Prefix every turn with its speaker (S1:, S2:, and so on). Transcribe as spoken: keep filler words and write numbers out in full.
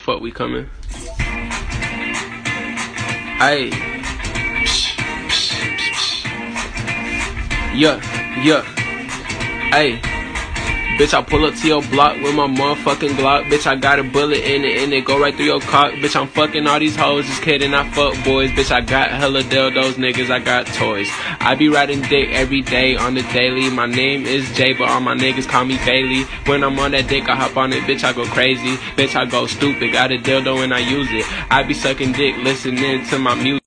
S1: Fuck, we coming. Ayy. Yeah, yeah. Ayy. Bitch, I pull up to your block with my motherfucking Glock. Bitch, I got a bullet in it and it go right through your cock. Bitch, I'm fucking all these hoes, just kidding, I fuck boys. Bitch, I got hella dildos, niggas, I got toys. I be riding dick every day on the daily. My name is Jay, but all my niggas call me Bailey. When I'm on that dick, I hop on it, bitch, I go crazy. Bitch, I go stupid, got a dildo and I use it. I be sucking dick, listening to my music.